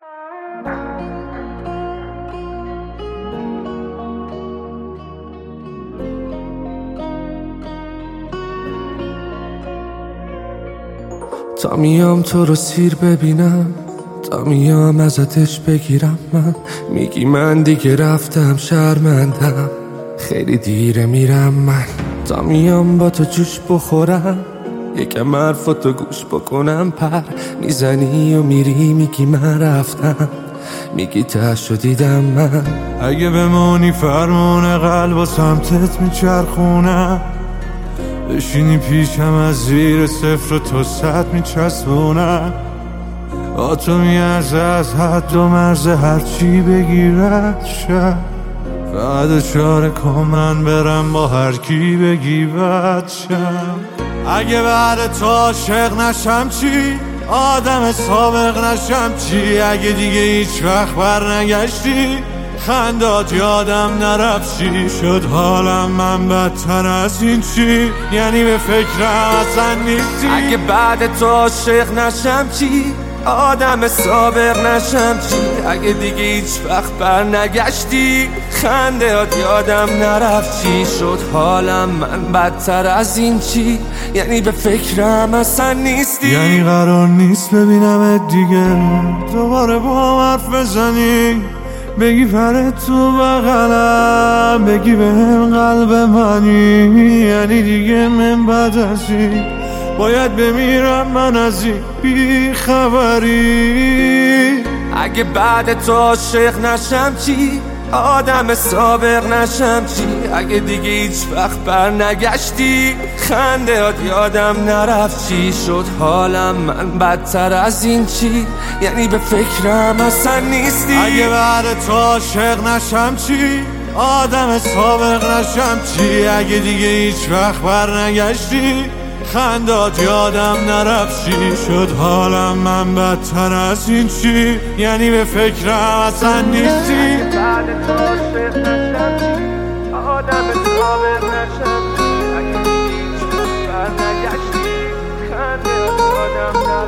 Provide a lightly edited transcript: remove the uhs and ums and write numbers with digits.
تا میام تو رو سیر ببینم، تا میام ازتش بگیرم، من میگی من دیگه رفتم شرمندم، خیلی دیره میرم من. تا میام با تو جوش بخورم، یکم حرفاتو گوش بکنم، پر میزنی و میری میگی من رفتم، میگی تهشو دیدم من. اگه بمونی فرمون قلب و سمتت میچرخونم، بشینی پیشم از زیر صفر و تو 100 میچسبونم. تو میارزه از حد و مرز هرچی بگیرد شد، فقط چاره کن من برم با هر کی بگی بد شم. اگه بعد تو عاشق نشم چی؟ آدم سابق نشم چی؟ اگه دیگه هیچ وقت بر نگشتی، خندات یادم نرفت چی شد حالم من بدتر از این چی؟ یعنی به فکرم اصلا نیستی. اگه بعد تو عاشق نشم چی؟ آدم صابر نشم چی؟ اگه دیگه هیچ وقت بر نگشتی، خندهات یادم نرفت چی شد حالم من بدتر از این چی؟ یعنی به فکرم اصلا نیستی. یعنی قرار نیست ببینمت دیگه، دوباره با حرف بزنی، بگی پر تو بغلم، بگی بهم قلب منی. یعنی دیگه من بعد از این باید بمیرم من از این بی خبری. اگه بعد تو عاشق نشم چی؟ آدم صابر نشم چی؟ اگه دیگه هیچ وقت بر نگشتی، خندهات یادم نرفت چی شد حالم من بدتر از این چی؟ یعنی به فکرم اصلا نیستی. اگه بعد تو عاشق نشم چی؟ آدم سابق نشم چی؟ اگه دیگه هیچ وقت بر نگشتی، خندات یادم نرفت چی شد حالم من بدتر از این چی؟ یعنی به فکرم اصلا نیستی. بعد تو عاشق نشم چی؟ آدم صابر نشم چی؟ اگه دیگه هیچ وقت بر نگشتی، خندهات یادم نرفت